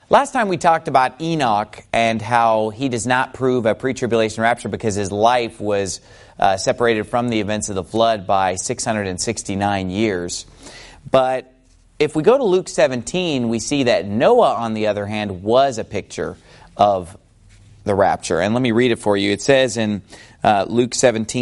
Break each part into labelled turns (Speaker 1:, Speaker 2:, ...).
Speaker 1: Last time we talked about Enoch and how he does not prove a pre-tribulation rapture because his life was separated from the events of the flood by 669 years. But if we go to Luke 17, we see that Noah, on the other hand, was a picture of the rapture. And let me read it for you. It says in Luke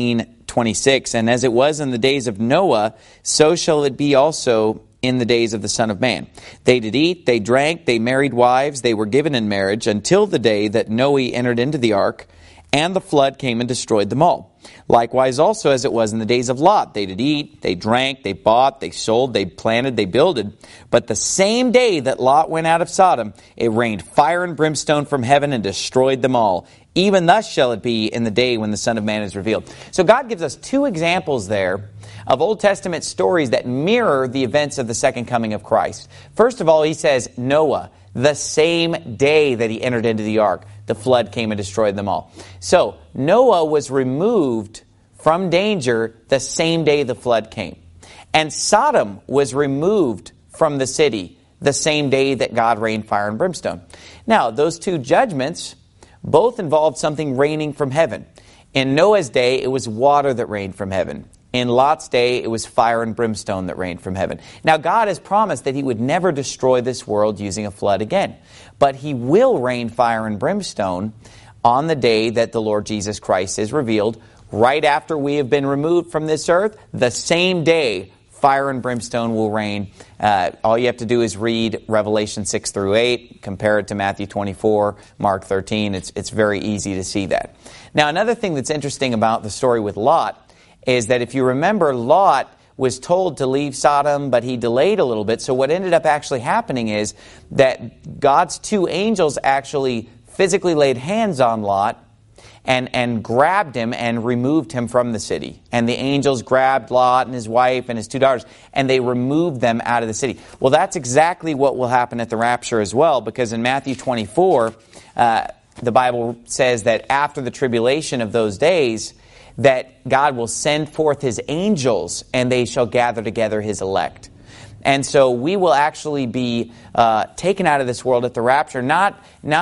Speaker 1: 17:26, "And as it was in the days of Noah, so shall it be also in the days of the Son of Man. They did eat, they drank, they married wives, they were given in marriage, until the day that Noah entered into the ark, and the flood came and destroyed them all. Likewise also as it was in the days of Lot. They did eat, they drank, they bought, they sold, they planted, they builded. But the same day that Lot went out of Sodom, it rained fire and brimstone from heaven and destroyed them all. Even thus shall it be in the day when the Son of Man is revealed." So God gives us two examples there of Old Testament stories that mirror the events of the second coming of Christ. First of all, he says, Noah, the same day that he entered into the ark, the flood came and destroyed them all. So Noah was removed from danger the same day the flood came. And Sodom was removed from the city the same day that God rained fire and brimstone. Now, those two judgments both involved something raining from heaven. In Noah's day, it was water that rained from heaven. In Lot's day, it was fire and brimstone that rained from heaven. Now, God has promised that he would never destroy this world using a flood again. But he will rain fire and brimstone on the day that the Lord Jesus Christ is revealed. Right after we have been removed from this earth, the same day, fire and brimstone will rain. All you have to do is read Revelation 6 through 8, compare it to Matthew 24, Mark 13. It's very easy to see that. Now, another thing that's interesting about the story with Lot is that if you remember, Lot was told to leave Sodom, but he delayed a little bit. So what ended up actually happening is that God's two angels actually physically laid hands on Lot and grabbed him and removed him from the city. And the angels grabbed Lot and his wife and his two daughters, and they removed them out of the city. Well, that's exactly what will happen at the rapture as well, because in Matthew 24, the Bible says that after the tribulation of those days, that God will send forth his angels, and they shall gather together his elect. And so we will actually be taken out of this world at the rapture, not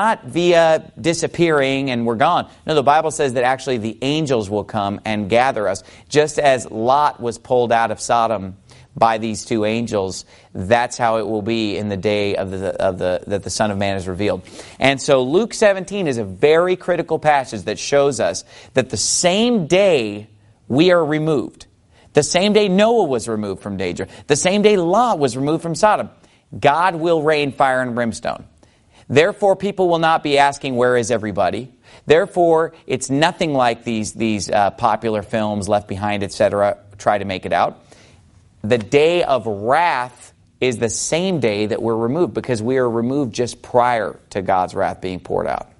Speaker 1: via disappearing and we're gone. No, the Bible says that actually the angels will come and gather us. Just as Lot was pulled out of Sodom by these two angels, that's how it will be in the day of that the Son of Man is revealed. And so Luke 17 is a very critical passage that shows us that the same day we are removed, the same day Noah was removed from danger, the same day Lot was removed from Sodom, God will rain fire and brimstone. Therefore, people will not be asking, where is everybody? Therefore, it's nothing like these popular films, Left Behind, etc., try to make it out. The day of wrath is the same day that we're removed, because we are removed just prior to God's wrath being poured out.